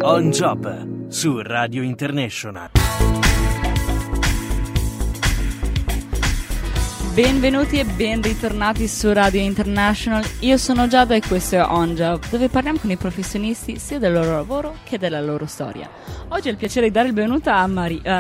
On Job su Radio International. Benvenuti e ben ritornati su Radio International. Io sono Giada e questo è On Job, dove parliamo con i professionisti sia del loro lavoro che della loro storia. Oggi ho il piacere di dare il benvenuto a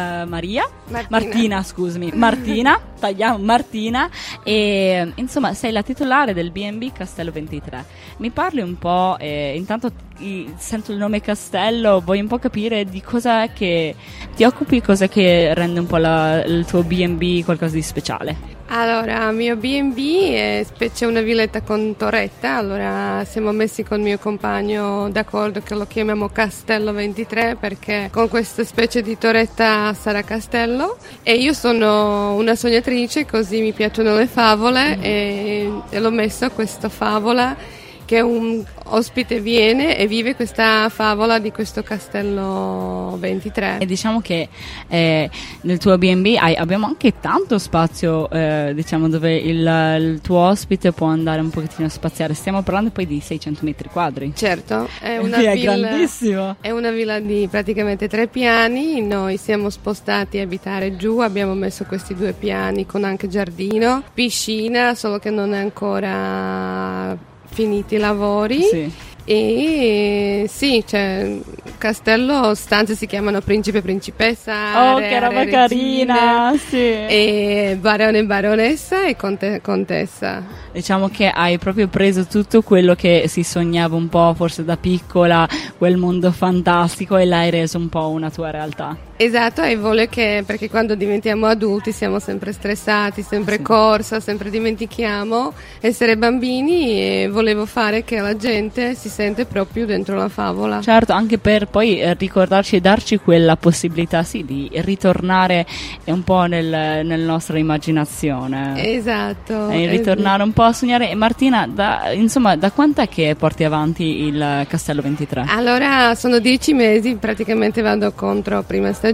Martina, tagliamo Martina, e insomma sei la titolare del B&B Castello 23. Mi parli un po', intanto sento il nome Castello, voglio un po' capire di cosa è che ti occupi, cosa che rende un po' il tuo B&B qualcosa di speciale. Allora, il mio B&B c'è una villetta con torretta, allora siamo messi con il mio compagno d'accordo che lo chiamiamo Castello 23 perché con questa specie di torretta sarà castello, e io sono una sognatrice, così mi piacciono le favole e l'ho messo questa favola che un ospite viene e vive questa favola di questo Castello 23. E diciamo che nel tuo B&B abbiamo anche tanto spazio, diciamo, dove il tuo ospite può andare un pochettino a spaziare. Stiamo parlando poi di 600 metri quadri. Certo, è grandissimo. È una villa di praticamente 3 piani. Noi siamo spostati a abitare giù, abbiamo messo questi 2 piani con anche giardino, piscina, solo che non è ancora finiti i lavori. Sì. E sì, cioè castello, stanze si chiamano principe e principessa, che roba carina, sì. E barone e baronessa e contessa. Diciamo che hai proprio preso tutto quello che si sognava un po' forse da piccola, quel mondo fantastico, e l'hai reso un po' una tua realtà. Esatto, e voglio che, perché quando diventiamo adulti siamo sempre stressati, sempre corsa, sempre dimentichiamo essere bambini, e volevo fare che la gente si sente proprio dentro la favola. Certo, anche per poi ricordarci e darci quella possibilità, sì, di ritornare un po' nella nostra immaginazione. Esatto. E ritornare un po' a sognare. E Martina, da quant'è che porti avanti il Castello 23? Allora, sono 10 mesi, praticamente vado contro prima stagione.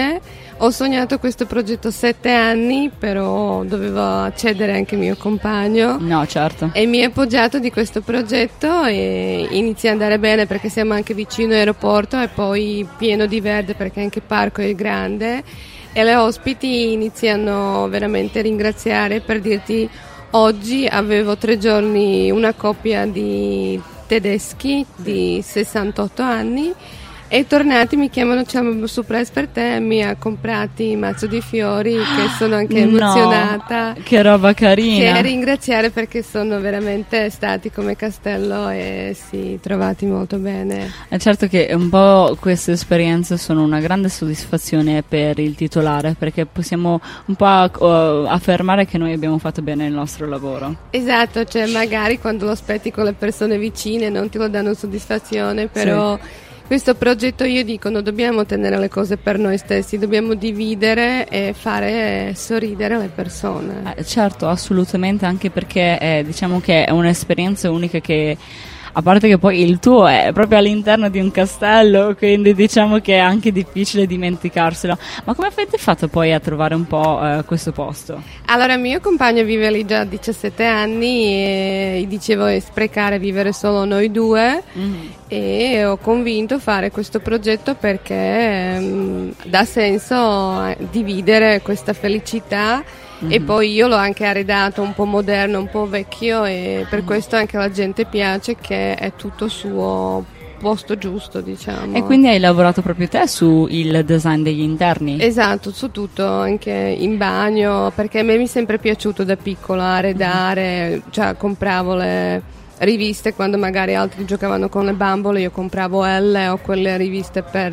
Ho sognato questo progetto 7 anni, però dovevo accedere anche mio compagno. No, certo. E mi ha appoggiato di questo progetto e inizia ad andare bene perché siamo anche vicino all'aeroporto e poi pieno di verde perché anche il parco è grande, e le ospiti iniziano veramente a ringraziare. Per dirti, oggi avevo 3 giorni una coppia di tedeschi di 68 anni e tornati mi chiamano, c'è un surprise per te, mi ha comprati mazzo di fiori, che sono anche emozionata. Che roba carina. Che ringraziare perché sono veramente stati come castello e si trovati molto bene. È certo che un po' queste esperienze sono una grande soddisfazione per il titolare, perché possiamo un po' affermare che noi abbiamo fatto bene il nostro lavoro. Esatto, cioè magari quando lo aspetti con le persone vicine non ti lo danno soddisfazione, però sì. Questo progetto, io dico, non dobbiamo tenere le cose per noi stessi, dobbiamo dividere e fare sorridere le persone. Certo, assolutamente, anche perché diciamo che è un'esperienza unica che, a parte che poi il tuo è proprio all'interno di un castello, quindi diciamo che è anche difficile dimenticarselo. Ma come avete fatto poi a trovare un po' questo posto? Allora, mio compagno vive lì già 17 anni e dicevo è sprecare vivere solo noi due, e ho convinto a fare questo progetto perché dà senso dividere questa felicità. E poi io l'ho anche arredato un po' moderno, un po' vecchio, e per questo anche alla gente piace che è tutto suo posto giusto, diciamo. E quindi hai lavorato proprio te su il design degli interni? Esatto, su tutto, anche in bagno, perché a me mi è sempre piaciuto da piccola arredare, cioè compravo le riviste quando magari altri giocavano con le bambole, io compravo L o quelle riviste per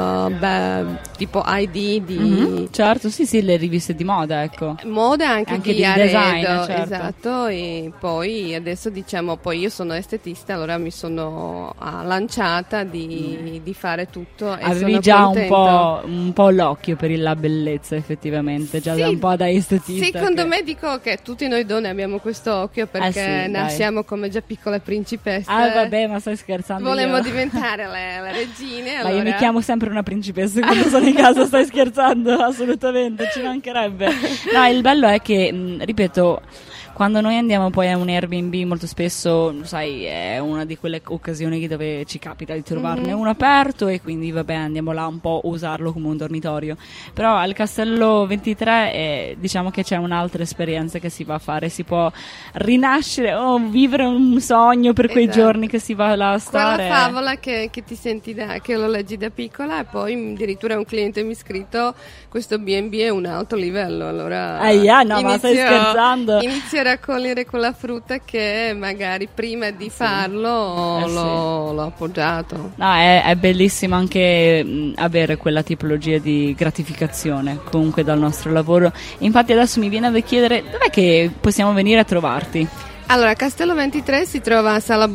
tipo ID di certo, sì, le riviste di moda, ecco, moda anche di arredo, design, certo. Esatto. E poi adesso diciamo, poi io sono estetista, allora mi sono lanciata di fare tutto, e avevi sono già contenta. un po' l'occhio per la bellezza, effettivamente, già sì, da un po' da estetista. Secondo me dico che tutti noi donne abbiamo questo occhio perché sì, nasciamo come già piccole principesse. Vabbè, ma stai scherzando? Volevo diventare le regine. Ma allora... io mi chiamo sempre una principessa quando sono in casa, stai scherzando? Assolutamente, ci mancherebbe. No, il bello è che, ripeto, quando noi andiamo poi a un Airbnb molto spesso, sai, è una di quelle occasioni dove ci capita di trovarne uno aperto e quindi vabbè andiamo là un po' a usarlo come un dormitorio. Però al Castello 23 diciamo che c'è un'altra esperienza che si va a fare, si può rinascere o vivere un sogno per quei giorni che si va là a stare. Quella favola che ti senti che lo leggi da piccola e poi addirittura un cliente mi ha scritto questo B&B è un alto livello, allora ma stai scherzando? Inizio a raccogliere quella frutta che magari prima di farlo l'ho appoggiato. No, è bellissimo anche avere quella tipologia di gratificazione comunque dal nostro lavoro. Infatti adesso mi viene da chiedere dov'è che possiamo venire a trovarti? Allora, Castello 23 si trova a Sala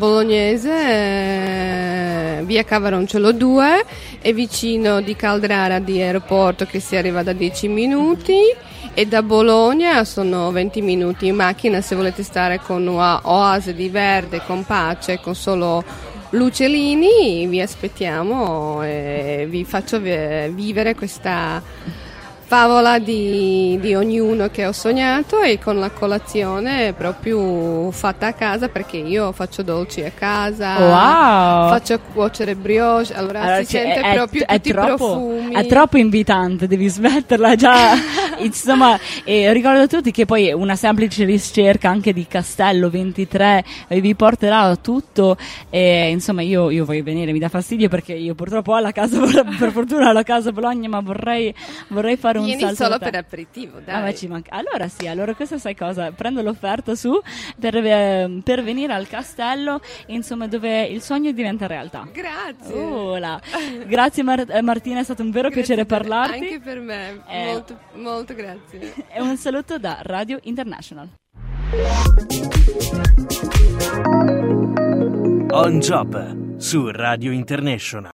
Bolognese, via Cavaroncelo 2, è vicino di Caldrara di aeroporto che si arriva da 10 minuti e da Bologna sono 20 minuti in macchina se volete stare con una oasi di verde, con pace, con solo lucellini. Vi aspettiamo e vi faccio vivere questa favola di ognuno che ho sognato e con la colazione proprio fatta a casa perché io faccio dolci a casa, faccio cuocere brioche, allora si sente proprio tutti i profumi. È troppo invitante, devi smetterla già. Insomma, ricordo a tutti che poi una semplice ricerca anche di Castello 23 vi porterà a tutto. Insomma, io voglio venire, mi dà fastidio perché io purtroppo ho la casa, per fortuna ho la casa a Bologna, ma vorrei fare un vieni salto solo per aperitivo, dai. Ci manca. Allora questa sai cosa? Prendo l'offerta su per venire al castello, insomma, dove il sogno diventa realtà. Grazie. Grazie Martina, è stato un vero piacere parlarti. Anche per me, molto, molto grazie. E un saluto da Radio International. On Job su Radio International.